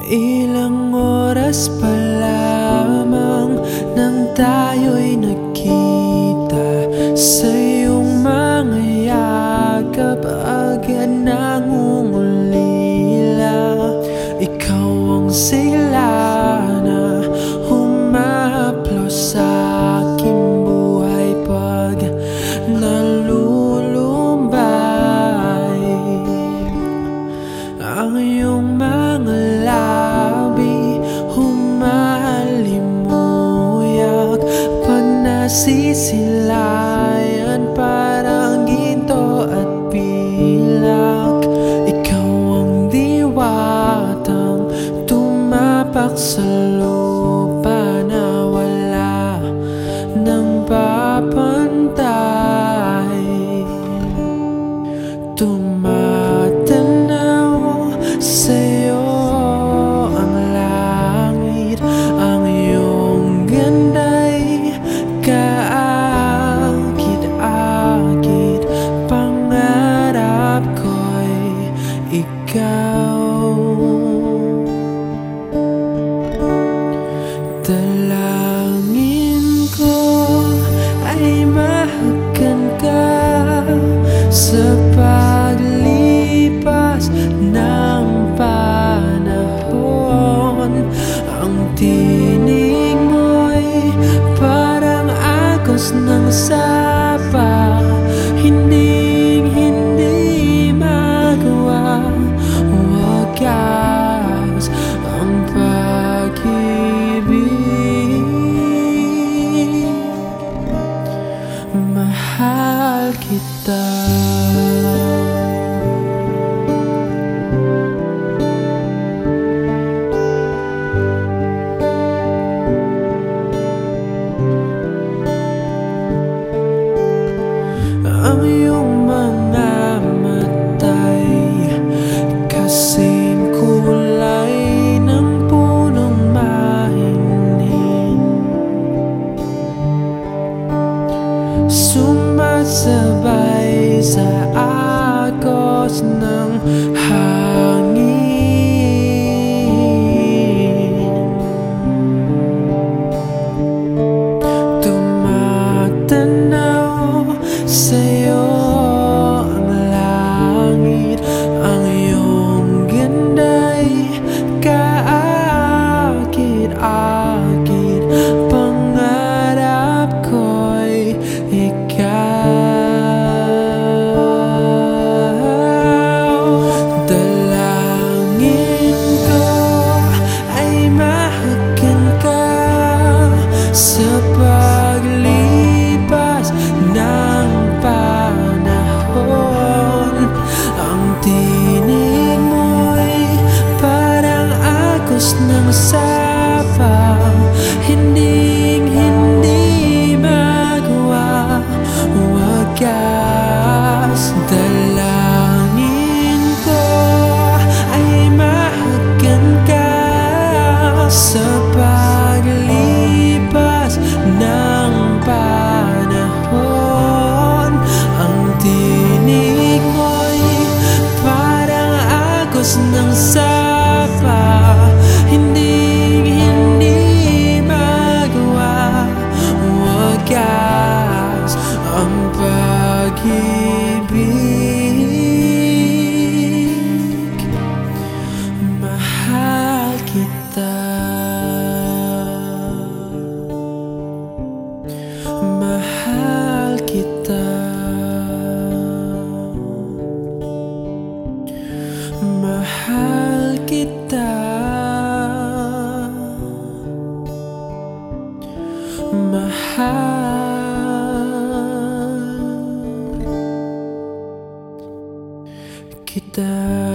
Ilang oras pa lamang nang tayo'y nagkita, sa iyong mga yakap agad nangungulila. Ikaw ang sigla na humahaplos sa aking buhay pag nalulumbay. Ang iyong mga labi humahalimuyak pag nasisilayan, parang ginto at pilak. Ikaw ang diwatang tumapak sa lupa na wala nang papantay. Tumatanaw sa'yo ang langit, ang iyong ganda'y kaakit-akit. Pangarap ko'y ikaw. Dalangin ko ay mahagan ka sa paglipas ng panahon. Ang tinig mo'y parang agos ng sapa, hindi magawa wagas ang pag-ibig. Mahal kita. Ang iyong mga matay kasing kulay ng punong mahining, sumasabay sa agos ng hangin. Tumatanaw sa'yo ang langit, ang iyong ganda'y kaakit-akit. Pangarap ko'y ikaw. Dalangin ko ay mahagan ka sa paglipas ng panahon. Ang tinig mo'y parang agos ng sapa, hindi magawa wagas. Dalangin ko ay mahagan ka sa paglipas ng panahon. Ang tinig mo'y parang agos ng sapa, hindi magawa wagas ang pag-ibig. Mahal kita. Mahal kita. Mahal kita. Mahal kita.